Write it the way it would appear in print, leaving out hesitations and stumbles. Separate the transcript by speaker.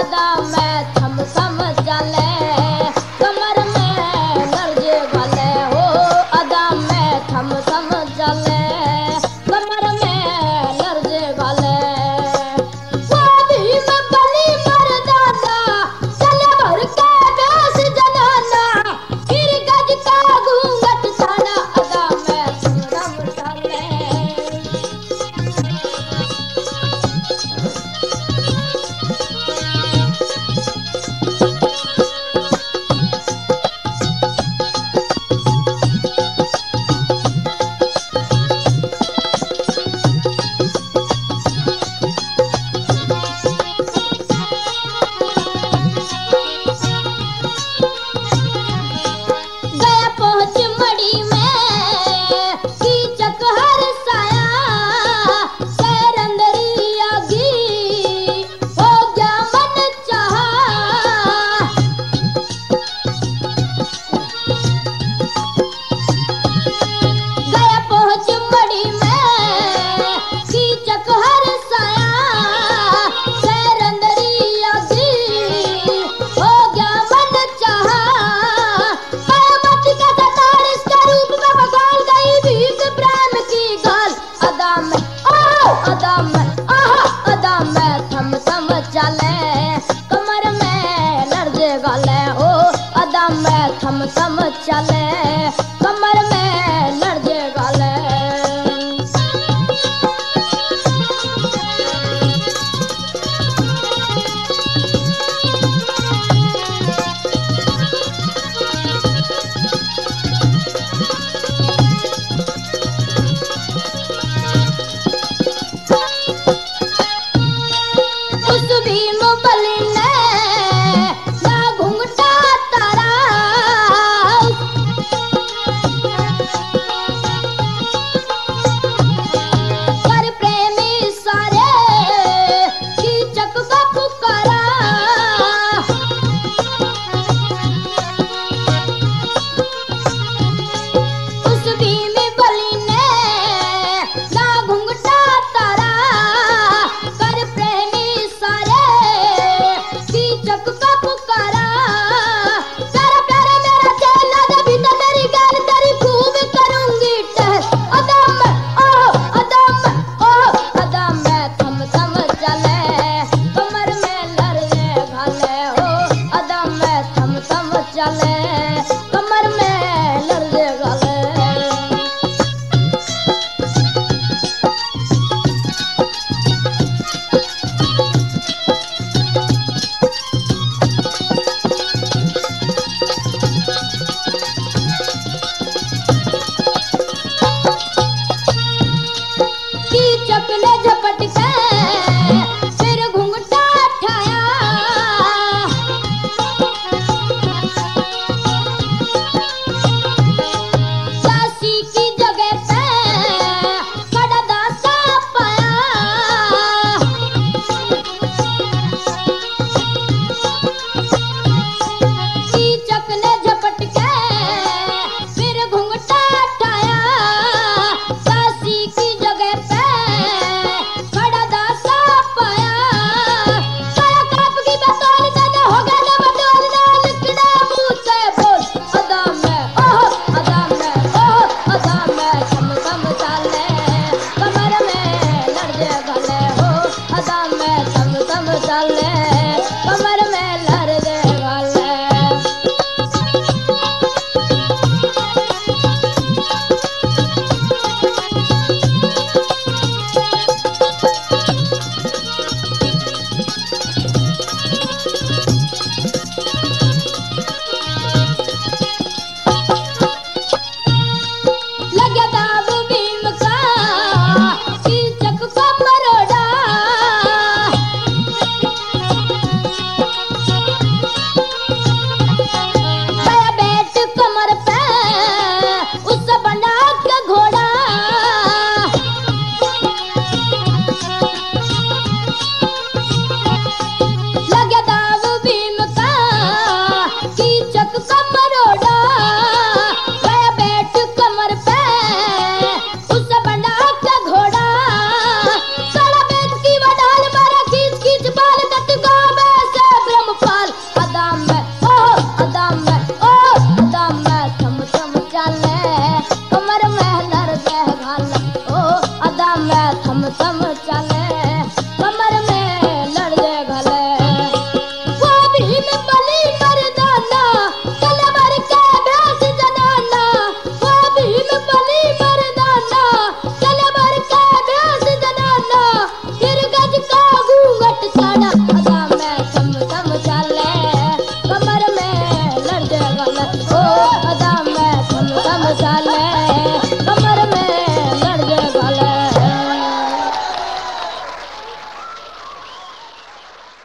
Speaker 1: अदा में थम थम चले कमर में लर्जे वाले हो अदा में थम थम चले कमर में लर्जे वाले वो भी में बली मर्दाना चले भर के बेस जनाना फिर गज का घूंघट छाड़ा अदा में थम थम चले गया पहुंच मड़ी में कीचक हर साया सैर अंदरी आगी हो गया मन चाहा गया पहुंच मड़ी में कीचक हर साया सैर अंदरी आगी हो गया मन चाहा थम थम चले कमर में लर्जे वाले हो अदा में थम थम चले कमर में लर्जे वाले उस भीम बलि ने ना घुंघटा तारा कर प्रेमी सारे कीचक का पुकारा उस भीम बलि ने ना घुंघटा तारा कर प्रेमी सारे कीचक का पुकारा प्यारा प्यारा मेरा चेला दे भी तो तेरी गैल तेरी खूब करूंगी टहल अदा में अदा में थम थम चले कमर में लर्जे घाले हो अदा में थम थम चले कमर में लर्जे घाले कीचक ने झपट के फिर घुंघटा उठाया सासी की जगह पे बड़ा दासा पाया कीचक ने झपट के फिर घुंघटा उठाया सासी की जगह पे बड़ा दासा पाया साया काप की बतौर दादा हो गया ना बतौर ना लिखना मुंह से बोल अदा में थम थम चले कमर में लर्जे वाले हो अदा में थम थम चले